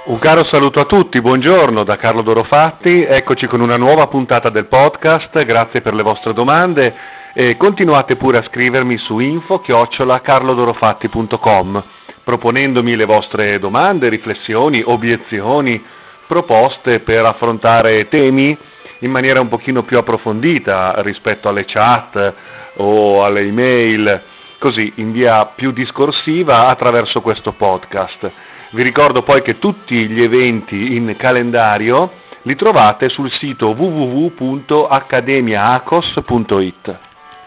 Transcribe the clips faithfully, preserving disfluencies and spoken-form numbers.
Un caro saluto a tutti, buongiorno da Carlo Dorofatti, eccoci con una nuova puntata del podcast, grazie per le vostre domande e continuate pure a scrivermi su info chiocciola carlodorofatti punto com proponendomi le vostre domande, riflessioni, obiezioni, proposte per affrontare temi in maniera un pochino più approfondita rispetto alle chat o alle email, così in via più discorsiva attraverso questo podcast. Vi ricordo poi che tutti gli eventi in calendario li trovate sul sito w w w punto accademia acos punto i t.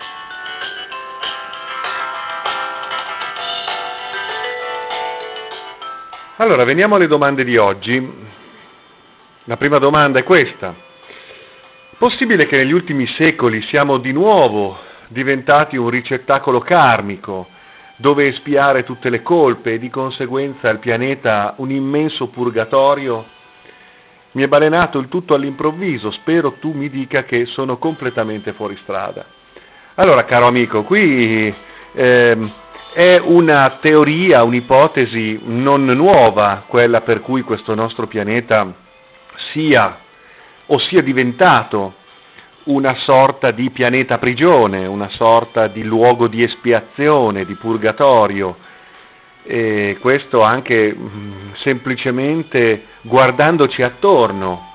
Allora, veniamo alle domande di oggi. La prima domanda è questa. Possibile che negli ultimi secoli siamo di nuovo diventati un ricettacolo karmico dove espiare tutte le colpe e di conseguenza il pianeta un immenso purgatorio? Mi è balenato il tutto all'improvviso, spero tu mi dica che sono completamente fuori strada. Allora, caro amico, qui ehm, è una teoria, un'ipotesi non nuova, quella per cui questo nostro pianeta sia o sia diventato una sorta di pianeta prigione, una sorta di luogo di espiazione, di purgatorio, e questo anche mh, semplicemente guardandoci attorno,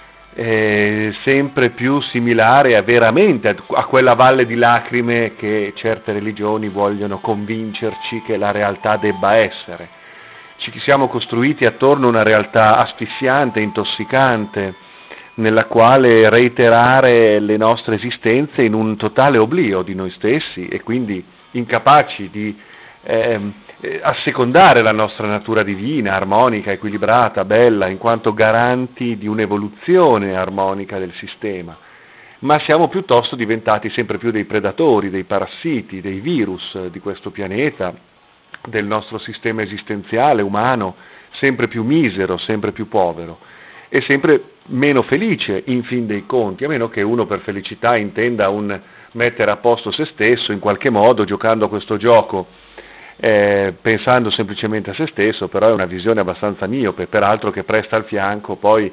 è sempre più similare a veramente a, a quella valle di lacrime che certe religioni vogliono convincerci che la realtà debba essere. Ci siamo costruiti attorno a una realtà asfissiante, intossicante, nella quale reiterare le nostre esistenze in un totale oblio di noi stessi e quindi incapaci di eh, assecondare la nostra natura divina, armonica, equilibrata, bella, in quanto garanti di un'evoluzione armonica del sistema. Ma siamo piuttosto diventati sempre più dei predatori, dei parassiti, dei virus di questo pianeta, del nostro sistema esistenziale umano, sempre più misero, sempre più povero e sempre meno felice in fin dei conti, a meno che uno per felicità intenda un mettere a posto se stesso in qualche modo giocando a questo gioco, eh, pensando semplicemente a se stesso, però è una visione abbastanza miope, peraltro che presta al fianco poi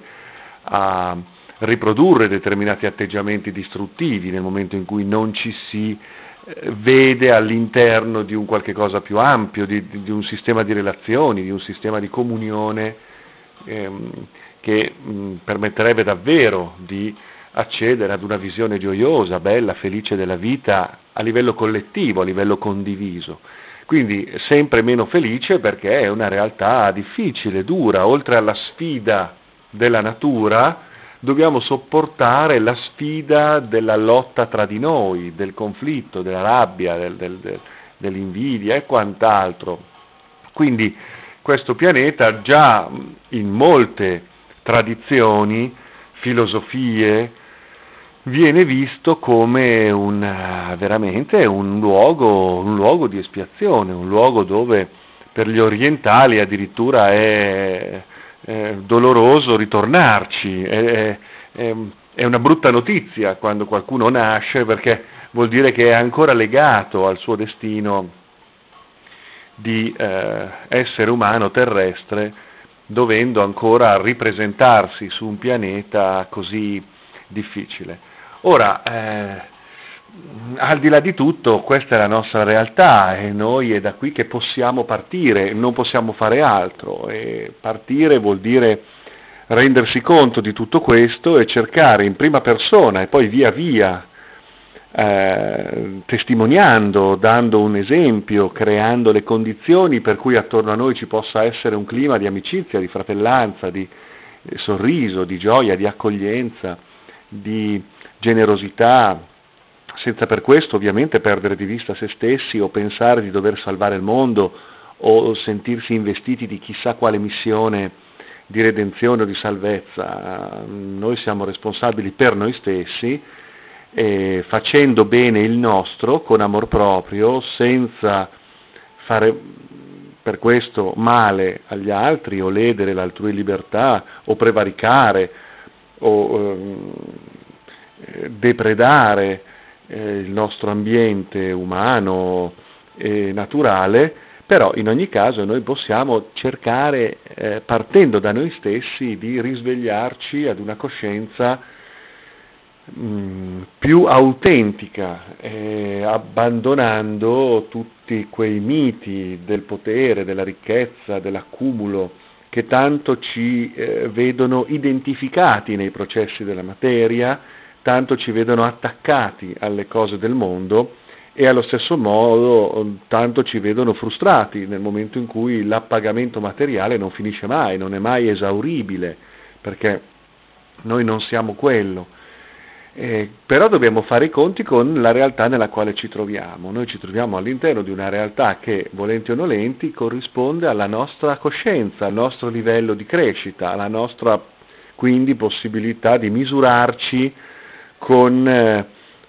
a riprodurre determinati atteggiamenti distruttivi nel momento in cui non ci si eh, vede all'interno di un qualche cosa più ampio, di, di un sistema di relazioni, di un sistema di comunione ehm, che mh, permetterebbe davvero di accedere ad una visione gioiosa, bella, felice della vita a livello collettivo, a livello condiviso. Quindi sempre meno felice perché è una realtà difficile, dura, oltre alla sfida della natura dobbiamo sopportare la sfida della lotta tra di noi, del conflitto, della rabbia, del, del, del, dell'invidia e quant'altro. Quindi questo pianeta già in molte tradizioni, filosofie, viene visto come un, veramente un luogo, un luogo di espiazione, un luogo dove per gli orientali addirittura è, è doloroso ritornarci, è, è, è una brutta notizia quando qualcuno nasce perché vuol dire che è ancora legato al suo destino di eh, essere umano terrestre, dovendo ancora ripresentarsi su un pianeta così difficile. Ora, eh, al di là di tutto, questa è la nostra realtà e noi è da qui che possiamo partire, non possiamo fare altro, e partire vuol dire rendersi conto di tutto questo e cercare in prima persona e poi via via Eh, testimoniando, dando un esempio, creando le condizioni per cui attorno a noi ci possa essere un clima di amicizia, di fratellanza, di eh, sorriso, di gioia, di accoglienza, di generosità, senza per questo ovviamente perdere di vista se stessi o pensare di dover salvare il mondo o sentirsi investiti di chissà quale missione di redenzione o di salvezza. Noi siamo responsabili per noi stessi, e facendo bene il nostro con amor proprio, senza fare per questo male agli altri o ledere l'altrui libertà o prevaricare o eh, depredare eh, il nostro ambiente umano e naturale, Però in ogni caso noi possiamo cercare, eh, partendo da noi stessi, di risvegliarci ad una coscienza mh, più autentica, eh, abbandonando tutti quei miti del potere, della ricchezza, dell'accumulo, che tanto ci eh, vedono identificati nei processi della materia, tanto ci vedono attaccati alle cose del mondo, e allo stesso modo tanto ci vedono frustrati nel momento in cui l'appagamento materiale non finisce mai, non è mai esauribile, perché noi non siamo quello. Eh, però dobbiamo fare i conti con la realtà nella quale ci troviamo. Noi ci troviamo all'interno di una realtà che, volenti o nolenti, corrisponde alla nostra coscienza, al nostro livello di crescita, alla nostra quindi possibilità di misurarci con eh,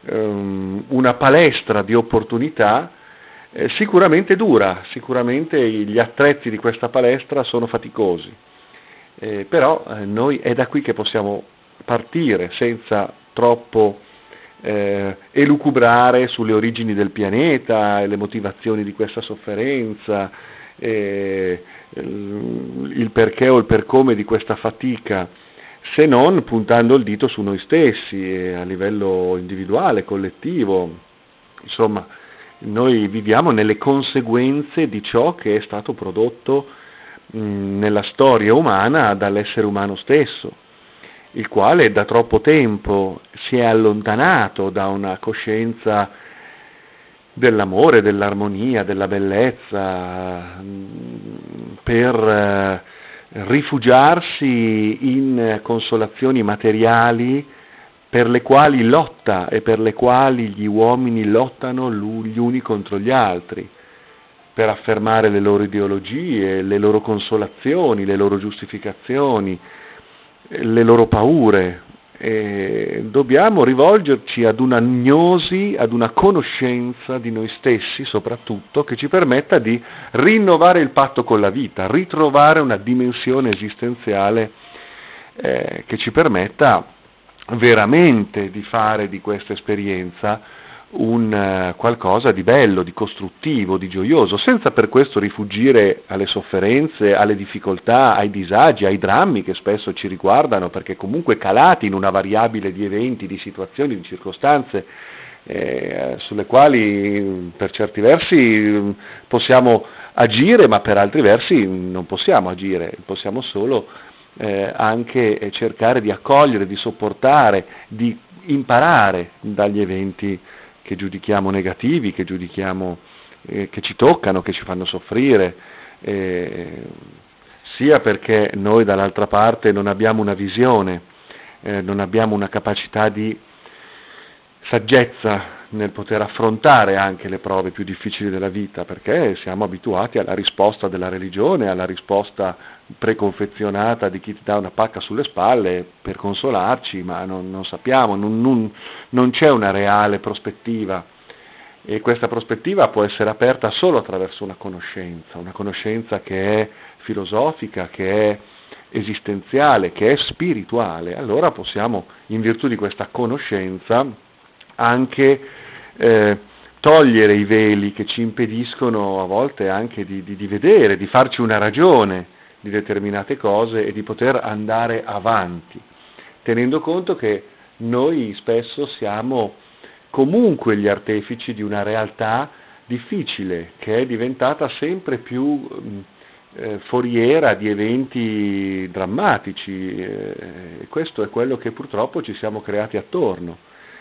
una palestra di opportunità eh, sicuramente dura, sicuramente gli attrezzi di questa palestra sono faticosi, eh, però eh, noi è da qui che possiamo partire senza troppo eh, elucubrare sulle origini del pianeta e le motivazioni di questa sofferenza, eh, il perché o il per come di questa fatica, se non puntando il dito su noi stessi eh, a livello individuale, collettivo. Insomma, noi viviamo nelle conseguenze di ciò che è stato prodotto mh, nella storia umana dall'essere umano stesso, il quale da troppo tempo si è allontanato da una coscienza dell'amore, dell'armonia, della bellezza, mh, per eh, rifugiarsi in consolazioni materiali per le quali lotta e per le quali gli uomini lottano gli uni contro gli altri, per affermare le loro ideologie, le loro consolazioni, le loro giustificazioni, le loro paure. E dobbiamo rivolgerci ad una gnosi, ad una conoscenza di noi stessi soprattutto, che ci permetta di rinnovare il patto con la vita, ritrovare una dimensione esistenziale eh, che ci permetta veramente di fare di questa esperienza un uh, qualcosa di bello, di costruttivo, di gioioso, senza per questo rifuggire alle sofferenze, alle difficoltà, ai disagi, ai drammi che spesso ci riguardano, perché comunque calati in una variabile di eventi, di situazioni, di circostanze eh, sulle quali per certi versi possiamo agire, ma per altri versi non possiamo agire, possiamo solo eh, anche cercare di accogliere, di sopportare, di imparare dagli eventi che giudichiamo negativi, che giudichiamo, eh, che ci toccano, che ci fanno soffrire, eh, sia perché noi dall'altra parte non abbiamo una visione, eh, non abbiamo una capacità di saggezza nel poter affrontare anche le prove più difficili della vita, perché siamo abituati alla risposta della religione, alla risposta preconfezionata di chi ti dà una pacca sulle spalle per consolarci, ma non, non sappiamo, non, non, non c'è una reale prospettiva, e questa prospettiva può essere aperta solo attraverso una conoscenza, una conoscenza che è filosofica, che è esistenziale, che è spirituale. Allora possiamo, in virtù di questa conoscenza, anche eh, togliere i veli che ci impediscono a volte anche di, di, di vedere, di farci una ragione di determinate cose e di poter andare avanti, tenendo conto che noi spesso siamo comunque gli artefici di una realtà difficile che è diventata sempre più eh, foriera di eventi drammatici, eh, questo è quello che purtroppo ci siamo creati attorno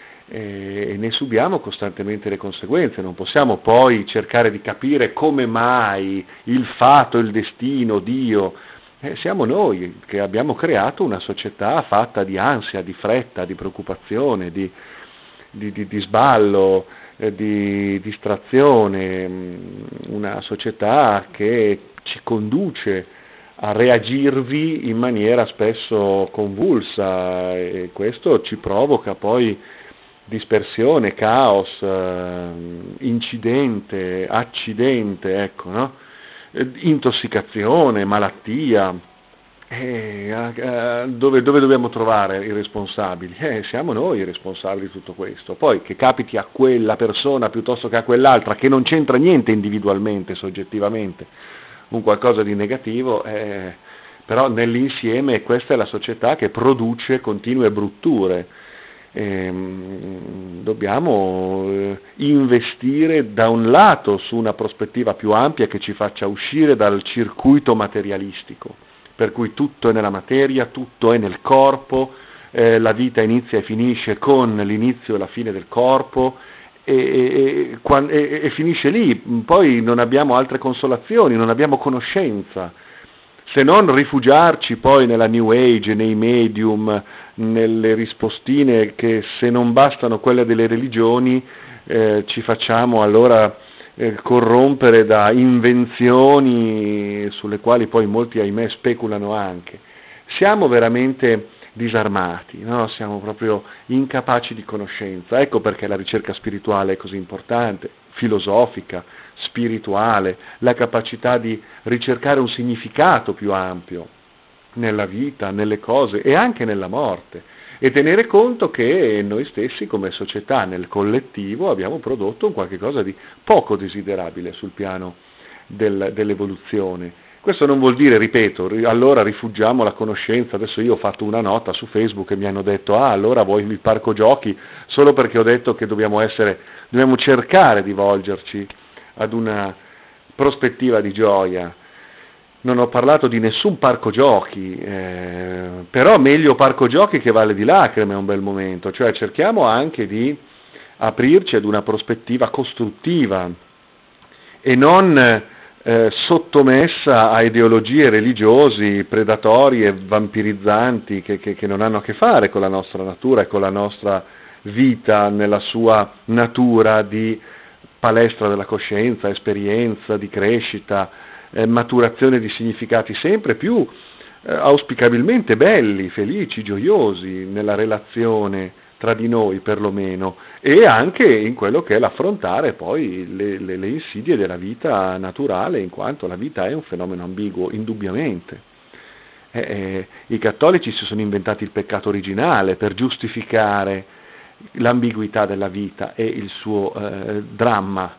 e ne subiamo costantemente le conseguenze. Non possiamo poi cercare di capire come mai il fato, il destino, Dio, eh, siamo noi che abbiamo creato una società fatta di ansia, di fretta, di preoccupazione, di, di, di, di sballo, eh, di distrazione, una società che ci conduce a reagirvi in maniera spesso convulsa, e questo ci provoca poi dispersione, caos, eh, incidente, accidente, ecco, no? Eh, intossicazione, malattia, Eh, eh, dove, dove dobbiamo trovare i responsabili? Eh, siamo noi i responsabili di tutto questo. Poi che capiti a quella persona piuttosto che a quell'altra, che non c'entra niente individualmente, soggettivamente, un qualcosa di negativo, eh, però nell'insieme questa è la società che produce continue brutture. Eh, dobbiamo eh, investire da un lato su una prospettiva più ampia che ci faccia uscire dal circuito materialistico, per cui tutto è nella materia, tutto è nel corpo, eh, la vita inizia e finisce con l'inizio e la fine del corpo e, e, e, e finisce lì, poi non abbiamo altre consolazioni, non abbiamo conoscenza, se non rifugiarci poi nella New Age, nei medium, nelle rispostine che se non bastano quelle delle religioni eh, ci facciamo allora eh, corrompere da invenzioni sulle quali poi molti ahimè speculano anche. Siamo veramente disarmati, no? Siamo proprio incapaci di conoscenza, ecco perché la ricerca spirituale è così importante, filosofica, spirituale, la capacità di ricercare un significato più ampio nella vita, nelle cose e anche nella morte, e tenere conto che noi stessi come società nel collettivo abbiamo prodotto un qualche cosa di poco desiderabile sul piano del, dell'evoluzione. Questo non vuol dire, ripeto, allora rifugiamo la conoscenza. Adesso io ho fatto una nota su Facebook e mi hanno detto ah allora vuoi il parco giochi, solo perché ho detto che dobbiamo essere, dobbiamo cercare di volgerci ad una prospettiva di gioia. Non ho parlato di nessun parco giochi, eh, però meglio parco giochi che Valle di Lacrime è un bel momento, cioè cerchiamo anche di aprirci ad una prospettiva costruttiva e non eh, sottomessa a ideologie religiosi, predatorie, vampirizzanti, che, che, che non hanno a che fare con la nostra natura e con la nostra vita nella sua natura di palestra della coscienza, esperienza, di crescita, eh, maturazione di significati sempre più eh, auspicabilmente belli, felici, gioiosi nella relazione tra di noi perlomeno, e anche in quello che è l'affrontare poi le, le, le insidie della vita naturale, in quanto la vita è un fenomeno ambiguo, indubbiamente. Eh, eh, I cattolici si sono inventati il peccato originale per giustificare l'ambiguità della vita e il suo eh, dramma.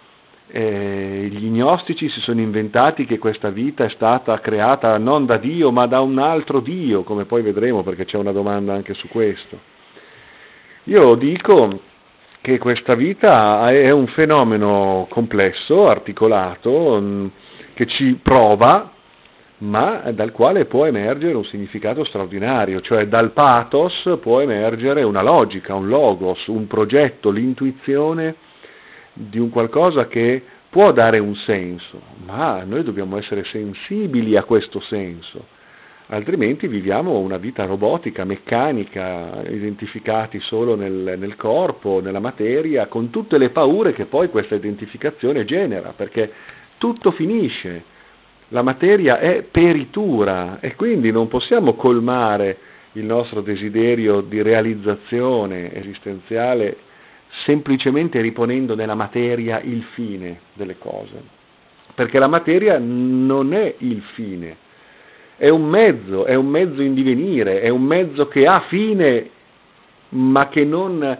Eh, gli gnostici si sono inventati che questa vita è stata creata non da Dio ma da un altro Dio, come poi vedremo, perché c'è una domanda anche su questo. Io dico che questa vita è un fenomeno complesso, articolato, mh, che ci prova, ma dal quale può emergere un significato straordinario, cioè dal pathos può emergere una logica, un logos, un progetto, l'intuizione di un qualcosa che può dare un senso, ma noi dobbiamo essere sensibili a questo senso, altrimenti viviamo una vita robotica, meccanica, identificati solo nel, nel corpo, nella materia, con tutte le paure che poi questa identificazione genera, perché tutto finisce. La materia è peritura e quindi non possiamo colmare il nostro desiderio di realizzazione esistenziale semplicemente riponendo nella materia il fine delle cose, perché la materia non è il fine, è un mezzo, è un mezzo in divenire, è un mezzo che ha fine ma che non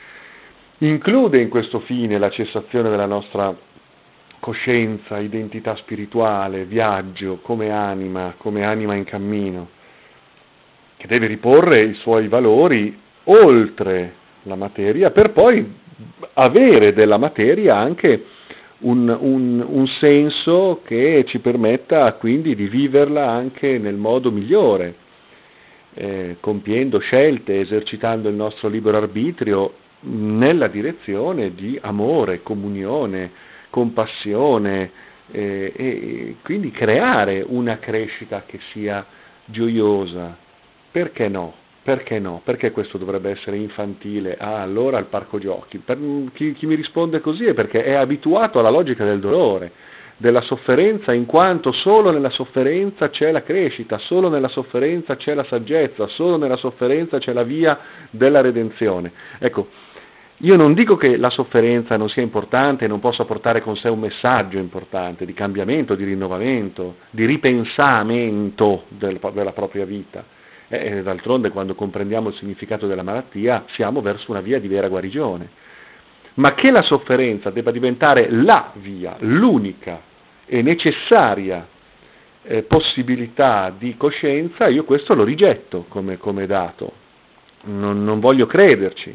include in questo fine la cessazione della nostra coscienza, identità spirituale, viaggio come anima, come anima in cammino, che deve riporre i suoi valori oltre la materia per poi avere della materia anche un, un, un senso che ci permetta quindi di viverla anche nel modo migliore, eh, compiendo scelte, esercitando il nostro libero arbitrio nella direzione di amore, comunione, compassione, eh, e quindi creare una crescita che sia gioiosa. Perché no? Perché no? Perché questo dovrebbe essere infantile? Ah, allora al parco giochi. Per, chi, chi mi risponde così è perché è abituato alla logica del dolore, della sofferenza, in quanto solo nella sofferenza c'è la crescita, solo nella sofferenza c'è la saggezza, solo nella sofferenza c'è la via della redenzione. Ecco, Io non dico che la sofferenza non sia importante e non possa portare con sé un messaggio importante di cambiamento, di rinnovamento, di ripensamento del, della propria vita. E d'altronde, quando comprendiamo il significato della malattia, siamo verso una via di vera guarigione. Ma che la sofferenza debba diventare la via, l'unica e necessaria eh, possibilità di coscienza, io questo lo rigetto come, come dato. Non, non voglio crederci.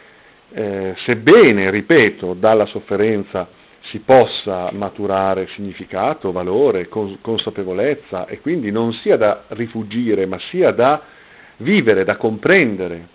Eh, sebbene, ripeto, dalla sofferenza si possa maturare significato, valore, cons- consapevolezza, e quindi non sia da rifugire, ma sia da vivere, da comprendere,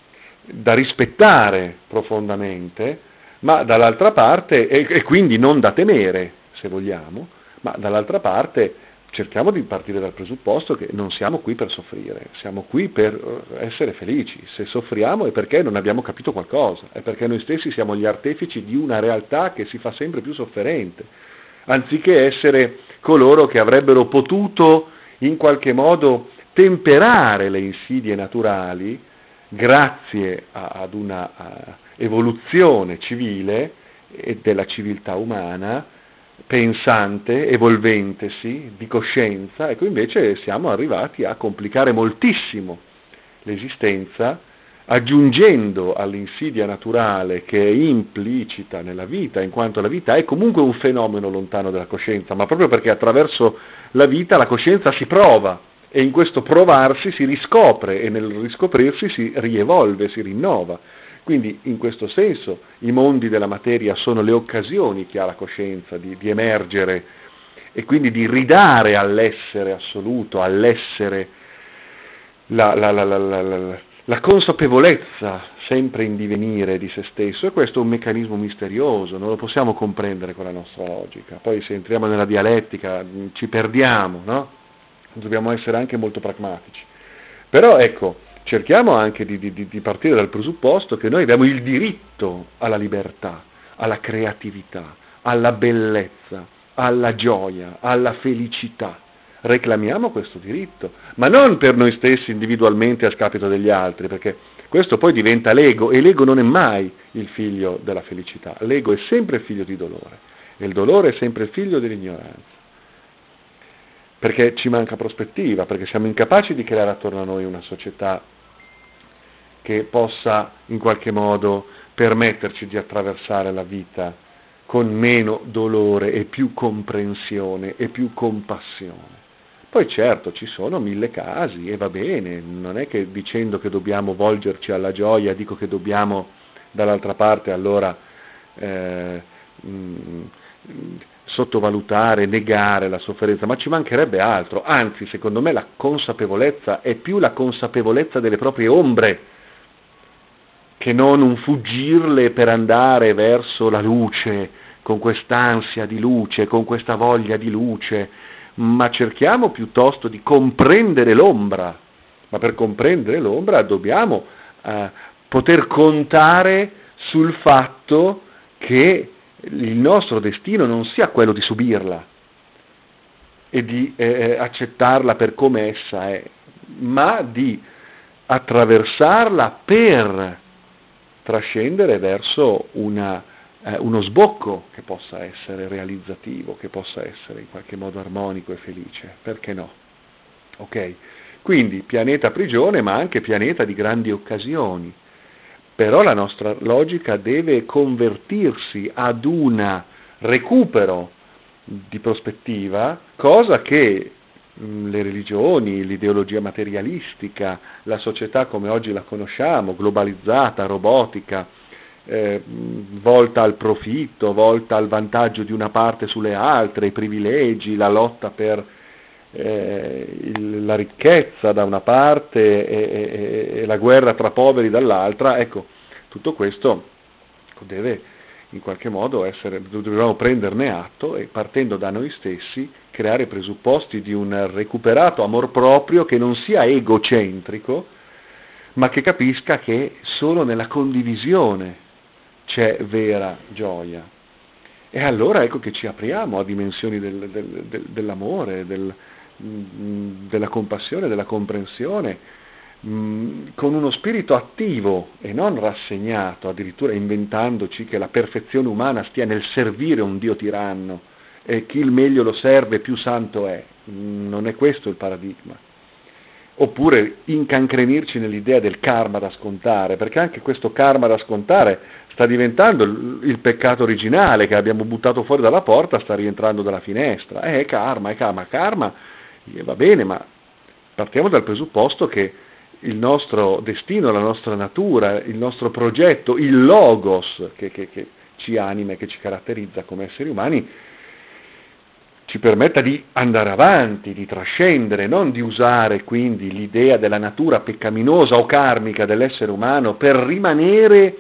da rispettare profondamente, ma dall'altra parte, e, e quindi non da temere, se vogliamo, ma dall'altra parte cerchiamo di partire dal presupposto che non siamo qui per soffrire, siamo qui per essere felici. Se soffriamo è perché non abbiamo capito qualcosa, è perché noi stessi siamo gli artefici di una realtà che si fa sempre più sofferente, anziché essere coloro che avrebbero potuto in qualche modo temperare le insidie naturali grazie a, ad una a, evoluzione civile e della civiltà umana, pensante, evolventesi, di coscienza. Ecco, invece siamo arrivati a complicare moltissimo l'esistenza, aggiungendo all'insidia naturale che è implicita nella vita, in quanto la vita è comunque un fenomeno lontano dalla coscienza, ma proprio perché attraverso la vita la coscienza si prova, e in questo provarsi si riscopre, e nel riscoprirsi si rievolve, si rinnova. Quindi in questo senso i mondi della materia sono le occasioni che ha la coscienza di, di emergere e quindi di ridare all'essere assoluto, all'essere la, la, la, la, la, la, la consapevolezza sempre in divenire di se stesso. E questo è un meccanismo misterioso, non lo possiamo comprendere con la nostra logica. Poi se entriamo nella dialettica ci perdiamo, no? Dobbiamo essere anche molto pragmatici. Però ecco, cerchiamo anche di, di, di partire dal presupposto che noi abbiamo il diritto alla libertà, alla creatività, alla bellezza, alla gioia, alla felicità. Reclamiamo questo diritto, ma non per noi stessi individualmente a scapito degli altri, perché questo poi diventa l'ego, e l'ego non è mai il figlio della felicità, l'ego è sempre figlio di dolore, e il dolore è sempre figlio dell'ignoranza. Perché ci manca prospettiva, perché siamo incapaci di creare attorno a noi una società che possa in qualche modo permetterci di attraversare la vita con meno dolore e più comprensione e più compassione. Poi certo ci sono mille casi e va bene, non è che dicendo che dobbiamo volgerci alla gioia dico che dobbiamo dall'altra parte allora eh, mh, sottovalutare, negare la sofferenza, ma ci mancherebbe altro. Anzi, secondo me la consapevolezza è più la consapevolezza delle proprie ombre che non un fuggirle per andare verso la luce, con quest'ansia di luce, con questa voglia di luce, ma cerchiamo piuttosto di comprendere l'ombra. Ma per comprendere l'ombra dobbiamo eh, poter contare sul fatto che il nostro destino non sia quello di subirla e di eh, accettarla per come essa è, ma di attraversarla per trascendere verso una, eh, uno sbocco che possa essere realizzativo, che possa essere in qualche modo armonico e felice. Perché no? Ok? Quindi pianeta prigione, ma anche pianeta di grandi occasioni. Però la nostra logica deve convertirsi ad un recupero di prospettiva, cosa che mh, le religioni, l'ideologia materialistica, la società come oggi la conosciamo, globalizzata, robotica, eh, volta al profitto, volta al vantaggio di una parte sulle altre, i privilegi, la lotta per eh, il, la ricchezza da una parte e, e, e la guerra tra poveri dall'altra, ecco, tutto questo deve in qualche modo essere, dobbiamo prenderne atto e partendo da noi stessi creare presupposti di un recuperato amor proprio che non sia egocentrico, ma che capisca che solo nella condivisione c'è vera gioia. E allora ecco che ci apriamo a dimensioni del, del, del, dell'amore, del, della compassione, della comprensione, mh, con uno spirito attivo e non rassegnato, addirittura inventandoci che la perfezione umana stia nel servire un Dio tiranno e chi il meglio lo serve più santo è. Non è questo il paradigma. Oppure incancrenirci nell'idea del karma da scontare, perché anche questo karma da scontare sta diventando il, il peccato originale che abbiamo buttato fuori dalla porta, sta rientrando dalla finestra. Eh, è karma, è karma, karma, eh, va bene, ma partiamo dal presupposto che il nostro destino, la nostra natura, il nostro progetto, il logos che, che, che ci anima e che ci caratterizza come esseri umani, ci permetta di andare avanti, di trascendere, non di usare quindi l'idea della natura peccaminosa o karmica dell'essere umano per rimanere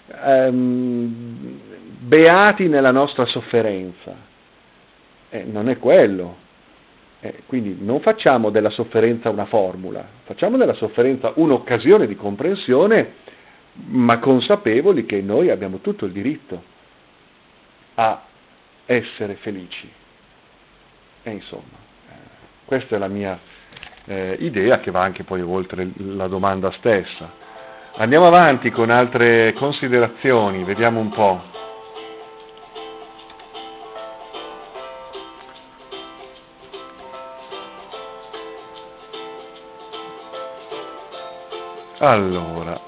ehm, beati nella nostra sofferenza. Eh, non è quello. Eh, quindi non facciamo della sofferenza una formula, facciamo della sofferenza un'occasione di comprensione, ma consapevoli che noi abbiamo tutto il diritto a essere felici. E insomma, eh, questa è la mia eh, idea, che va anche poi oltre la domanda stessa. Andiamo avanti con altre considerazioni, vediamo un po'. Allora,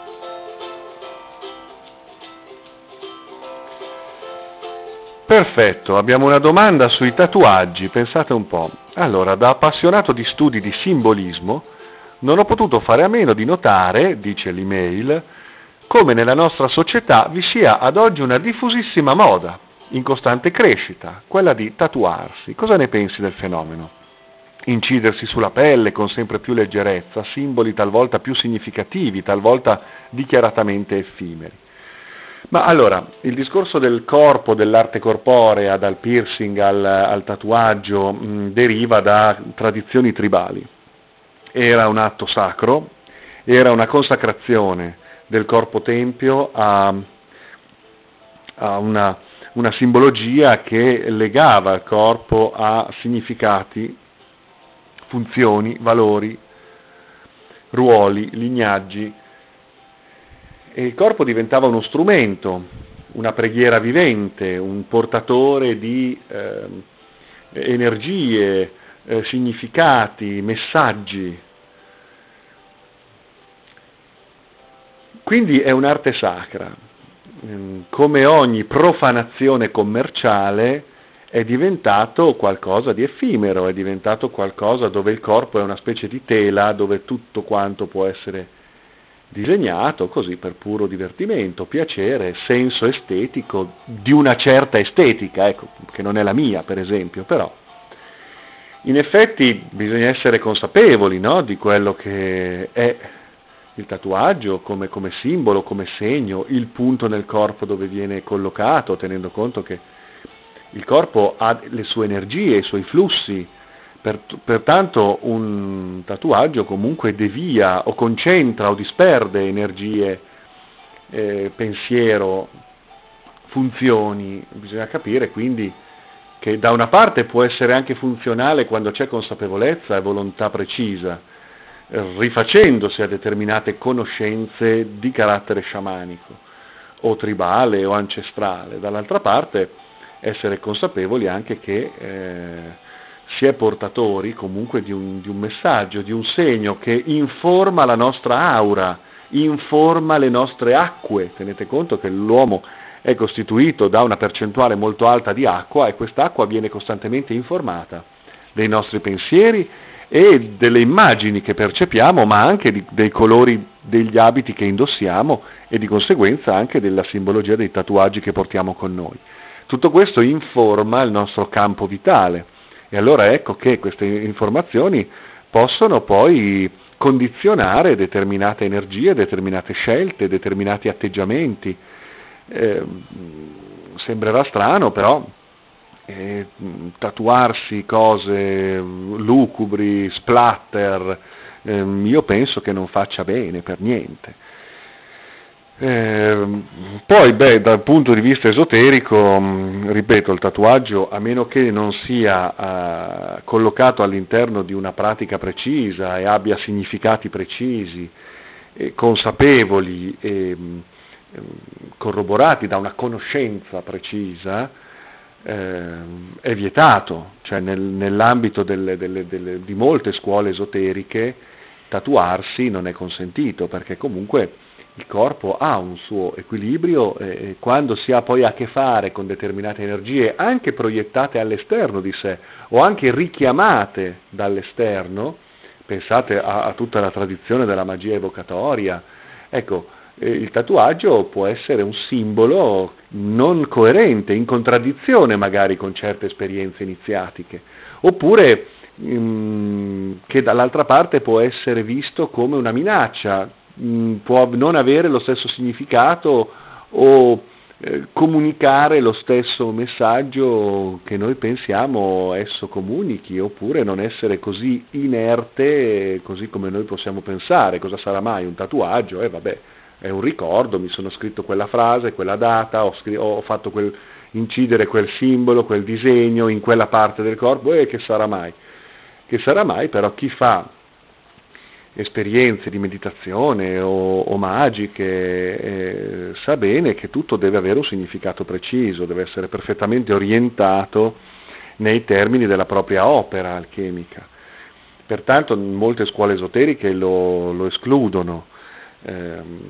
perfetto, abbiamo una domanda sui tatuaggi, pensate un po'. Allora, da appassionato di studi di simbolismo, non ho potuto fare a meno di notare, dice l'email, come nella nostra società vi sia ad oggi una diffusissima moda, in costante crescita, quella di tatuarsi. Cosa ne pensi del fenomeno? Incidersi sulla pelle con sempre più leggerezza, simboli talvolta più significativi, talvolta dichiaratamente effimeri. Ma allora, il discorso del corpo, dell'arte corporea, dal piercing al, al tatuaggio, mh, deriva da tradizioni tribali. Era un atto sacro, era una consacrazione del corpo tempio a, a una, una simbologia che legava il corpo a significati, funzioni, valori, ruoli, lignaggi, e il corpo diventava uno strumento, una preghiera vivente, un portatore di eh, energie, eh, significati, messaggi. Quindi è un'arte sacra. Come ogni profanazione commerciale è diventato qualcosa di effimero, è diventato qualcosa dove il corpo è una specie di tela, dove tutto quanto può essere disegnato così per puro divertimento, piacere, senso estetico, di una certa estetica, ecco, che non è la mia per esempio, però in effetti bisogna essere consapevoli, no, di quello che è il tatuaggio come, come simbolo, come segno, il punto nel corpo dove viene collocato, tenendo conto che il corpo ha le sue energie, i suoi flussi, per, pertanto un tatuaggio comunque devia o concentra o disperde energie, eh, pensiero, funzioni. Bisogna capire quindi che da una parte può essere anche funzionale quando c'è consapevolezza e volontà precisa, rifacendosi a determinate conoscenze di carattere sciamanico o tribale o ancestrale. Dall'altra parte essere consapevoli anche che eh, si è portatori comunque di un, di un messaggio, di un segno che informa la nostra aura, informa le nostre acque. Tenete conto che l'uomo è costituito da una percentuale molto alta di acqua e quest'acqua viene costantemente informata dei nostri pensieri e delle immagini che percepiamo, ma anche di, dei colori degli abiti che indossiamo e di conseguenza anche della simbologia dei tatuaggi che portiamo con noi. Tutto questo informa il nostro campo vitale e allora ecco che queste informazioni possono poi condizionare determinate energie, determinate scelte, determinati atteggiamenti. Eh, sembrerà strano, però eh, tatuarsi cose lucubri, splatter, eh, io penso che non faccia bene per niente. Eh, poi, beh, dal punto di vista esoterico, mh, ripeto, il tatuaggio, a meno che non sia eh, collocato all'interno di una pratica precisa e abbia significati precisi, e consapevoli e mh, corroborati da una conoscenza precisa, eh, è vietato. Cioè nel, nell'ambito delle, delle, delle, di molte scuole esoteriche tatuarsi non è consentito, perché comunque il corpo ha un suo equilibrio e quando si ha poi a che fare con determinate energie, anche proiettate all'esterno di sé o anche richiamate dall'esterno, pensate a, a tutta la tradizione della magia evocatoria, ecco, eh, il tatuaggio può essere un simbolo non coerente, in contraddizione magari con certe esperienze iniziatiche, oppure mh, che dall'altra parte può essere visto come una minaccia, può non avere lo stesso significato o eh, comunicare lo stesso messaggio che noi pensiamo esso comunichi, oppure non essere così inerte così come noi possiamo pensare. Cosa sarà mai un tatuaggio? Eh vabbè, è un ricordo, mi sono scritto quella frase, quella data, ho, scr- ho fatto quel, incidere quel simbolo, quel disegno in quella parte del corpo, e eh, che sarà mai? Che sarà mai? Però chi fa esperienze di meditazione o, o magiche eh, sa bene che tutto deve avere un significato preciso, deve essere perfettamente orientato nei termini della propria opera alchemica. Pertanto molte scuole esoteriche lo, lo escludono. Ehm,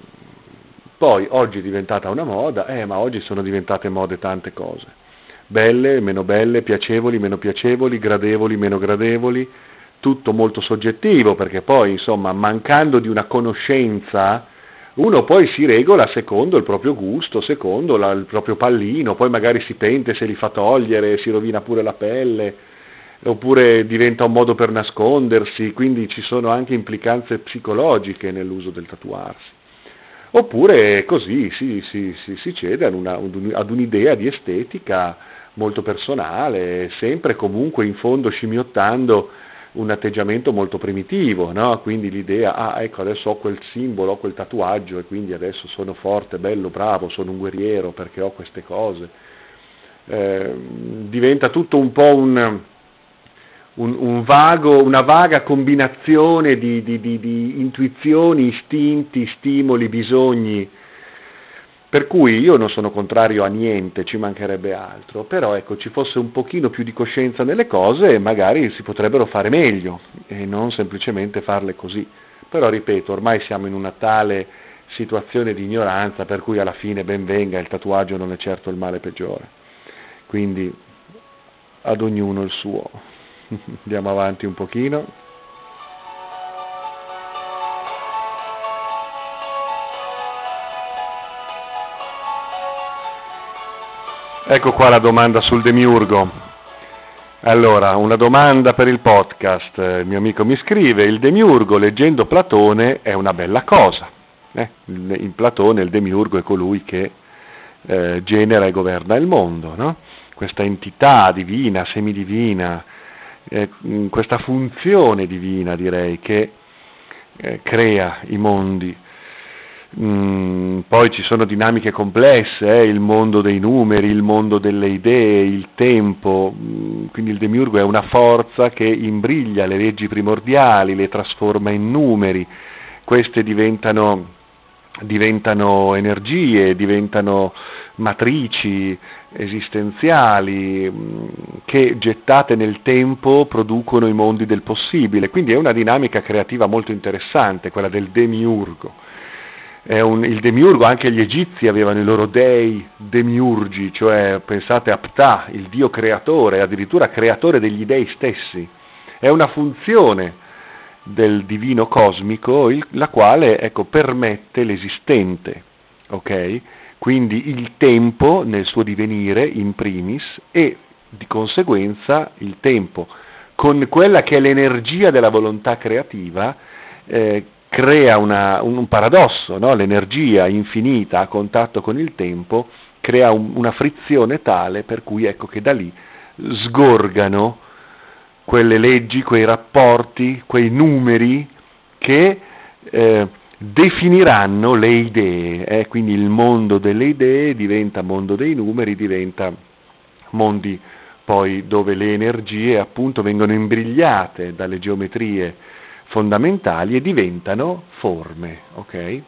poi oggi è diventata una moda, eh, ma oggi sono diventate mode tante cose, belle, meno belle, piacevoli, meno piacevoli, gradevoli, meno gradevoli, tutto molto soggettivo, perché poi, insomma, mancando di una conoscenza, uno poi si regola secondo il proprio gusto, secondo la, il proprio pallino, poi magari si pente se li fa togliere, si rovina pure la pelle, oppure diventa un modo per nascondersi, quindi ci sono anche implicanze psicologiche nell'uso del tatuarsi. Oppure così si, si, si, si cede ad, una, ad un'idea di estetica molto personale, sempre comunque in fondo scimmiottando un atteggiamento molto primitivo, no? Quindi l'idea, ah ecco adesso ho quel simbolo, ho quel tatuaggio e quindi adesso sono forte, bello, bravo, sono un guerriero perché ho queste cose. Eh, diventa tutto un po' un, un, un vago, una vaga combinazione di, di, di, di intuizioni, istinti, stimoli, bisogni. Per cui io non sono contrario a niente, ci mancherebbe altro, però ecco, ci fosse un pochino più di coscienza nelle cose, magari si potrebbero fare meglio e non semplicemente farle così. Però ripeto, ormai siamo in una tale situazione di ignoranza per cui alla fine ben venga, il tatuaggio non è certo il male peggiore. Quindi ad ognuno il suo. Andiamo avanti un pochino. Ecco qua la domanda sul demiurgo. Allora, una domanda per il podcast. Il mio amico mi scrive: il demiurgo, leggendo Platone, è una bella cosa. Eh, in Platone il demiurgo è colui che eh, genera e governa il mondo, no? Questa entità divina, semidivina, eh, questa funzione divina, direi, che eh, crea i mondi. Mm, poi ci sono dinamiche complesse, eh, il mondo dei numeri, il mondo delle idee, il tempo, mm, quindi il demiurgo è una forza che imbriglia le leggi primordiali, le trasforma in numeri, queste diventano, diventano energie, diventano matrici esistenziali mm, che gettate nel tempo producono i mondi del possibile, quindi è una dinamica creativa molto interessante quella del demiurgo. È un, il demiurgo, anche gli egizi avevano i loro dei demiurgi, cioè pensate a Ptah, il dio creatore, addirittura creatore degli dei stessi. È una funzione del divino cosmico il, la quale, ecco, permette l'esistente, ok? Quindi il tempo nel suo divenire in primis e di conseguenza il tempo con quella che è l'energia della volontà creativa eh, crea una, un paradosso, no? L'energia infinita a contatto con il tempo crea un, una frizione tale per cui ecco che da lì sgorgano quelle leggi, quei rapporti, quei numeri che eh, definiranno le idee, eh? Quindi il mondo delle idee diventa mondo dei numeri, diventa mondi poi dove le energie appunto vengono imbrigliate dalle geometrie fondamentali e diventano forme, ok?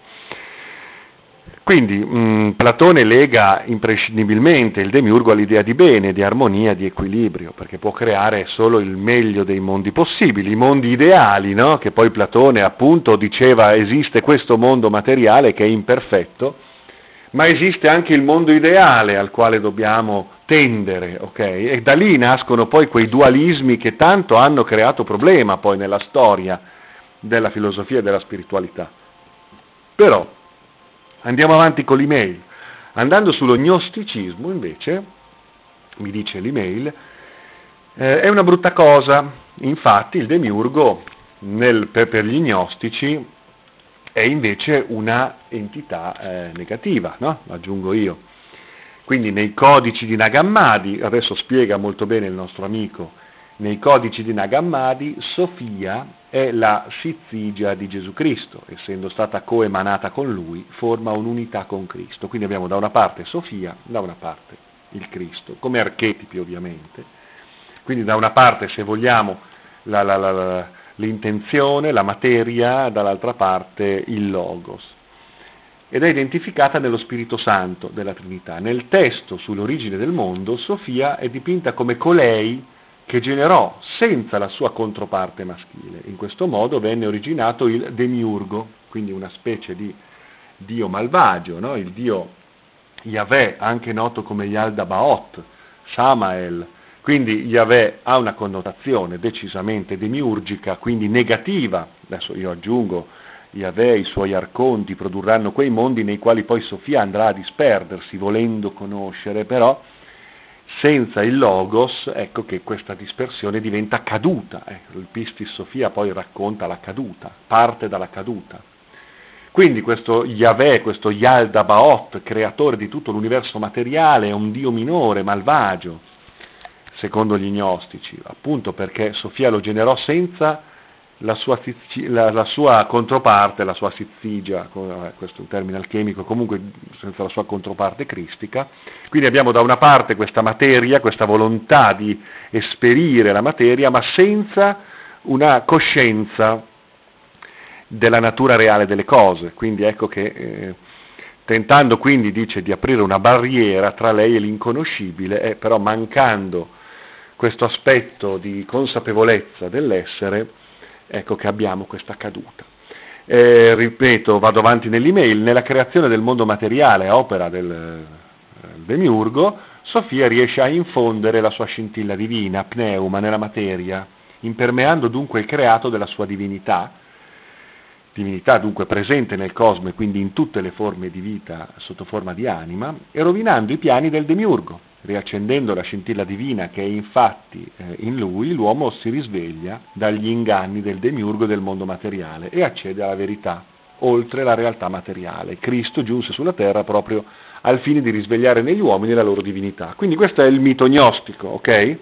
Quindi mh, Platone lega imprescindibilmente il demiurgo all'idea di bene, di armonia, di equilibrio, perché può creare solo il meglio dei mondi possibili, i mondi ideali, no? Che poi Platone appunto diceva esiste questo mondo materiale che è imperfetto, ma esiste anche il mondo ideale al quale dobbiamo tendere, ok? E da lì nascono poi quei dualismi che tanto hanno creato problema poi nella storia della filosofia e della spiritualità. Però andiamo avanti con l'email. Andando sullo gnosticismo, invece, mi dice l'email, eh, è una brutta cosa. Infatti il demiurgo nel, per, per gli gnostici è invece una entità eh, negativa, no? Aggiungo io. Quindi nei codici di Nag Hammadi, adesso spiega molto bene il nostro amico, nei codici di Nag Hammadi Sofia è la Sizzigia di Gesù Cristo, essendo stata coemanata con lui, forma un'unità con Cristo. Quindi abbiamo da una parte Sofia, da una parte il Cristo, come archetipi ovviamente. Quindi da una parte, se vogliamo, la, la, la, la, l'intenzione, la materia, dall'altra parte il Logos. Ed è identificata nello Spirito Santo della Trinità. Nel testo sull'origine del mondo, Sofia è dipinta come colei che generò senza la sua controparte maschile. In questo modo venne originato il demiurgo, quindi una specie di dio malvagio, no? Il dio Yahweh, anche noto come Yaldabaoth, Samael. Quindi Yahweh ha una connotazione decisamente demiurgica, quindi negativa. Adesso io aggiungo, Yahweh e i suoi arconti produrranno quei mondi nei quali poi Sofia andrà a disperdersi, volendo conoscere, però senza il Logos, ecco che questa dispersione diventa caduta. Ecco, il Pistis Sofia poi racconta la caduta, parte dalla caduta. Quindi questo Yahweh, questo Yaldabaoth, creatore di tutto l'universo materiale, è un dio minore, malvagio, secondo gli gnostici, appunto perché Sofia lo generò senza la sua, la, la sua controparte, la sua Sizzigia, questo è un termine alchemico, comunque senza la sua controparte cristica. Quindi abbiamo da una parte questa materia, questa volontà di esperire la materia, ma senza una coscienza della natura reale delle cose. Quindi ecco che eh, tentando quindi, dice, di aprire una barriera tra lei e l'inconoscibile, eh, però mancando questo aspetto di consapevolezza dell'essere, ecco che abbiamo questa caduta. Eh, ripeto, vado avanti nell'email, nella creazione del mondo materiale a opera del demiurgo, Sofia riesce a infondere la sua scintilla divina, pneuma, nella materia, impermeando dunque il creato della sua divinità, divinità dunque presente nel cosmo e quindi in tutte le forme di vita sotto forma di anima, e rovinando i piani del demiurgo. Riaccendendo la scintilla divina che è infatti eh, in lui, l'uomo si risveglia dagli inganni del demiurgo del mondo materiale e accede alla verità, oltre la realtà materiale. Cristo giunse sulla terra proprio al fine di risvegliare negli uomini la loro divinità. Quindi questo è il mito gnostico, ok?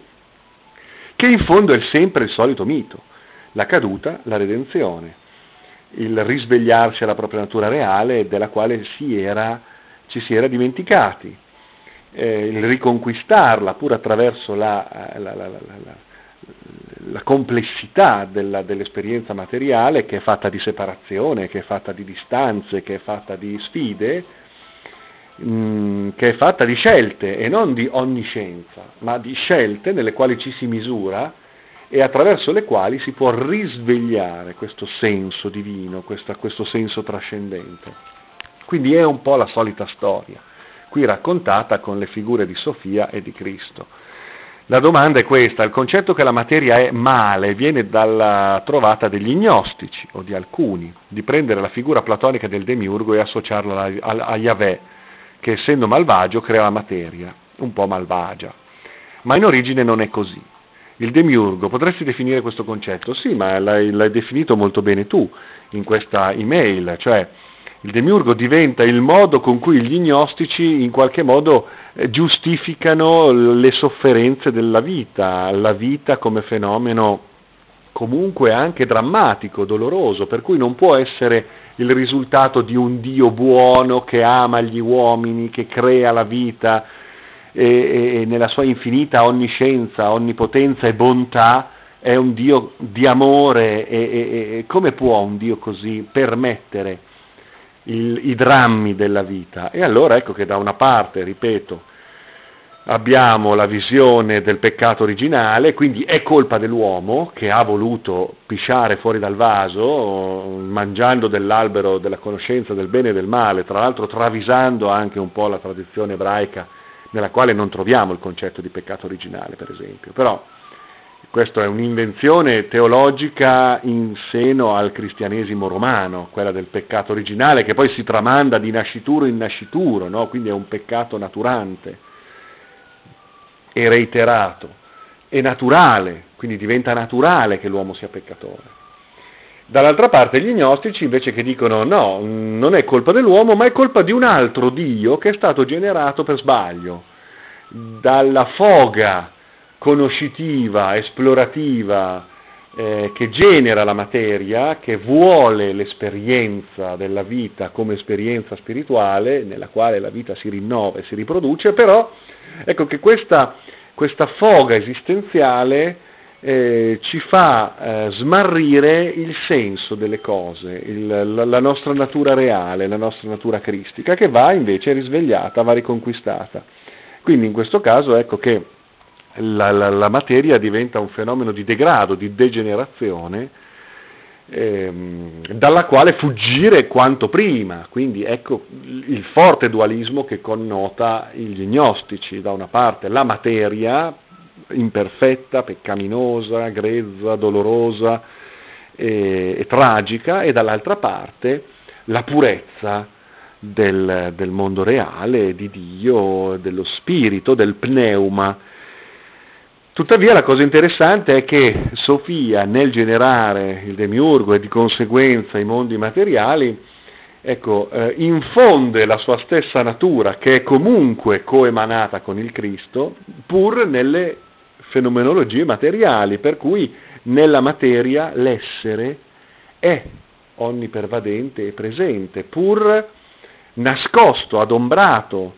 Che in fondo è sempre il solito mito, la caduta, la redenzione, il risvegliarsi alla propria natura reale della quale si era, ci si era dimenticati. Eh, il riconquistarla pur attraverso la, la, la, la, la, la complessità della, dell'esperienza materiale, che è fatta di separazione, che è fatta di distanze, che è fatta di sfide, mh, che è fatta di scelte e non di onniscienza, ma di scelte nelle quali ci si misura e attraverso le quali si può risvegliare questo senso divino, questa, questo senso trascendente. Quindi è un po' la solita storia, qui raccontata con le figure di Sofia e di Cristo. La domanda è questa: il concetto che la materia è male viene dalla trovata degli gnostici, o di alcuni, di prendere la figura platonica del demiurgo e associarla a, a, a Yahweh, che essendo malvagio crea la materia, un po' malvagia. Ma in origine non è così. Il demiurgo, potresti definire questo concetto? Sì, ma l'hai, l'hai definito molto bene tu in questa email, cioè il demiurgo diventa il modo con cui gli gnostici in qualche modo giustificano le sofferenze della vita, la vita come fenomeno comunque anche drammatico, doloroso, per cui non può essere il risultato di un Dio buono che ama gli uomini, che crea la vita e, e nella sua infinita onniscienza, onnipotenza e bontà è un Dio di amore e, e, e come può un Dio così permettere il, i drammi della vita? E allora ecco che da una parte, ripeto, abbiamo la visione del peccato originale, quindi è colpa dell'uomo che ha voluto pisciare fuori dal vaso, mangiando dell'albero della conoscenza del bene e del male, tra l'altro travisando anche un po' la tradizione ebraica nella quale non troviamo il concetto di peccato originale, per esempio. Però questa è un'invenzione teologica in seno al cristianesimo romano, quella del peccato originale, che poi si tramanda di nascituro in nascituro, no? Quindi è un peccato naturante e reiterato, è naturale, quindi diventa naturale che l'uomo sia peccatore. Dall'altra parte gli gnostici invece che dicono no, non è colpa dell'uomo, ma è colpa di un altro Dio che è stato generato per sbaglio, dalla foga conoscitiva, esplorativa, eh, che genera la materia, che vuole l'esperienza della vita come esperienza spirituale, nella quale la vita si rinnova e si riproduce, però ecco che questa, questa foga esistenziale eh, ci fa eh, smarrire il senso delle cose, il, la, la nostra natura reale, la nostra natura cristica, che va invece risvegliata, va riconquistata. Quindi in questo caso ecco che la, la, la materia diventa un fenomeno di degrado, di degenerazione, ehm, dalla quale fuggire quanto prima. Quindi ecco il forte dualismo che connota gli gnostici: da una parte la materia imperfetta, peccaminosa, grezza, dolorosa e, e tragica, e dall'altra parte la purezza del, del mondo reale, di Dio, dello spirito, del pneuma. Tuttavia la cosa interessante è che Sofia, nel generare il demiurgo e di conseguenza i mondi materiali, ecco, eh, infonde la sua stessa natura, che è comunque coemanata con il Cristo, pur nelle fenomenologie materiali, per cui nella materia l'essere è onnipervadente e presente, pur nascosto, adombrato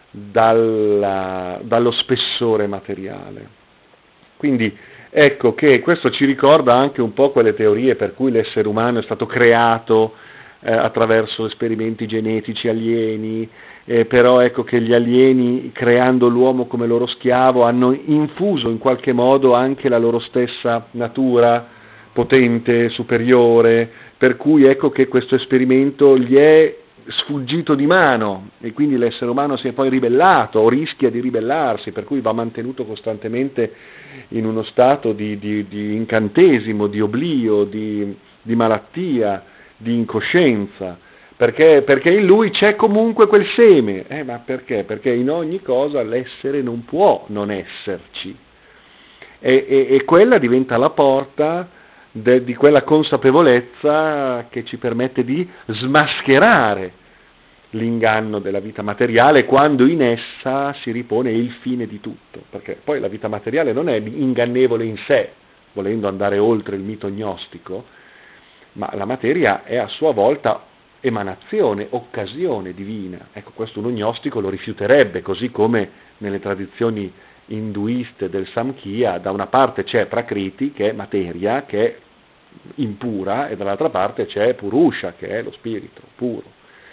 dalla, dallo spessore materiale. Quindi ecco che questo ci ricorda anche un po' quelle teorie per cui l'essere umano è stato creato eh, attraverso esperimenti genetici alieni, eh, però ecco che gli alieni, creando l'uomo come loro schiavo, hanno infuso in qualche modo anche la loro stessa natura potente, superiore, per cui ecco che questo esperimento gli è sfuggito di mano e quindi l'essere umano si è poi ribellato o rischia di ribellarsi, per cui va mantenuto costantemente in uno stato di, di, di incantesimo, di oblio, di, di malattia, di incoscienza, perché, perché in lui c'è comunque quel seme. Eh, ma perché? Perché in ogni cosa l'essere non può non esserci, e, e, e quella diventa la porta de, di quella consapevolezza che ci permette di smascherare l'inganno della vita materiale, quando in essa si ripone il fine di tutto, perché poi la vita materiale non è ingannevole in sé, volendo andare oltre il mito gnostico, ma la materia è a sua volta emanazione, occasione divina. Ecco, questo uno gnostico lo rifiuterebbe, così come nelle tradizioni induiste del Samkhya, da una parte c'è Prakriti, che è materia, che è impura, e dall'altra parte c'è Purusha, che è lo spirito puro.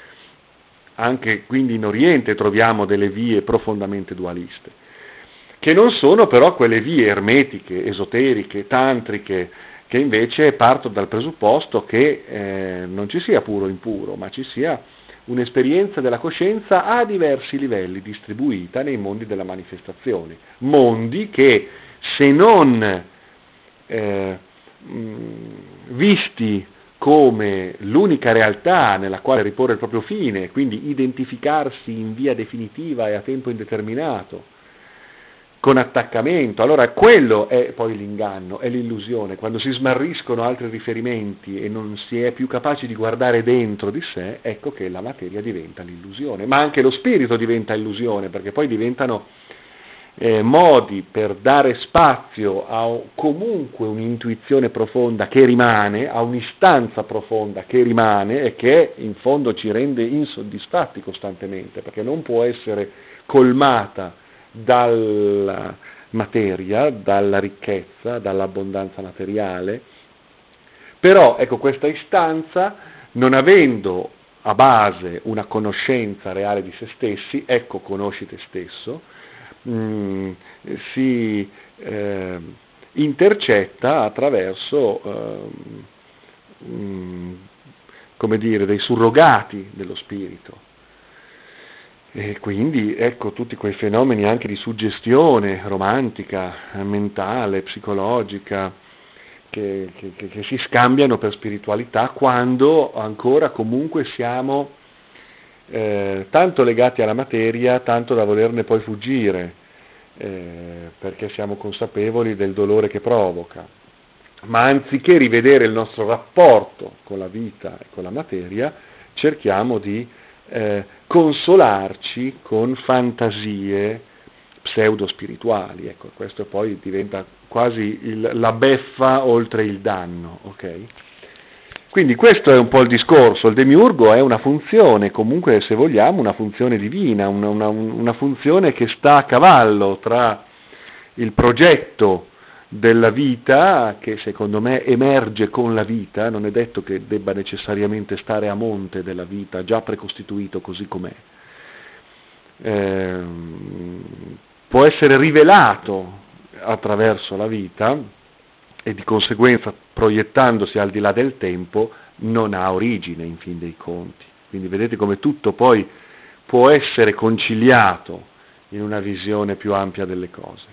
Anche quindi in Oriente troviamo delle vie profondamente dualiste, che non sono però quelle vie ermetiche, esoteriche, tantriche, che invece partono dal presupposto che eh, non ci sia puro o impuro, ma ci sia un'esperienza della coscienza a diversi livelli, distribuita nei mondi della manifestazione, mondi che, se non eh, mh, visti come l'unica realtà nella quale riporre il proprio fine, quindi identificarsi in via definitiva e a tempo indeterminato, con attaccamento, allora quello è poi l'inganno, è l'illusione. Quando si smarriscono altri riferimenti e non si è più capaci di guardare dentro di sé, ecco che la materia diventa l'illusione, ma anche lo spirito diventa illusione, perché poi diventano eh, modi per dare spazio a comunque un'intuizione profonda che rimane, a un'istanza profonda che rimane e che in fondo ci rende insoddisfatti costantemente, perché non può essere colmata dalla materia, dalla ricchezza, dall'abbondanza materiale. Però ecco, questa istanza, non avendo a base una conoscenza reale di se stessi, ecco, conosci te stesso, mh, si eh, intercetta attraverso eh, mh, come dire, dei surrogati dello spirito. E quindi ecco tutti quei fenomeni anche di suggestione romantica, mentale, psicologica, che, che, che si scambiano per spiritualità, quando ancora comunque siamo eh, tanto legati alla materia, tanto da volerne poi fuggire, eh, perché siamo consapevoli del dolore che provoca. Ma anziché rivedere il nostro rapporto con la vita e con la materia, cerchiamo di eh, consolarci con fantasie pseudo-spirituali. Ecco, questo poi diventa quasi il, la beffa oltre il danno, ok? Quindi questo è un po' il discorso. Il demiurgo è una funzione, comunque se vogliamo, una funzione divina, una, una, una funzione che sta a cavallo tra il progetto della vita, che secondo me emerge con la vita, non è detto che debba necessariamente stare a monte della vita, già precostituito così com'è, eh, può essere rivelato attraverso la vita e di conseguenza, proiettandosi al di là del tempo, non ha origine in fin dei conti. Quindi vedete come tutto poi può essere conciliato in una visione più ampia delle cose.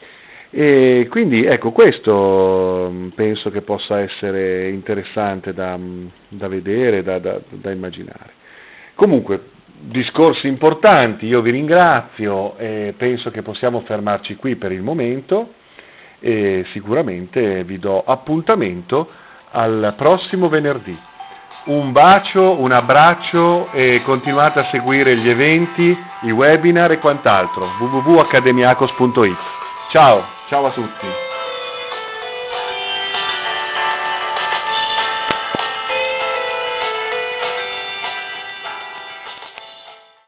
E quindi ecco, questo penso che possa essere interessante da, da vedere, da, da, da immaginare. Comunque, discorsi importanti, io vi ringrazio e penso che possiamo fermarci qui per il momento e sicuramente vi do appuntamento al prossimo venerdì. Un bacio, un abbraccio e continuate a seguire gli eventi, i webinar e quant'altro. w w w punto accademiacos punto it. Ciao, ciao a tutti.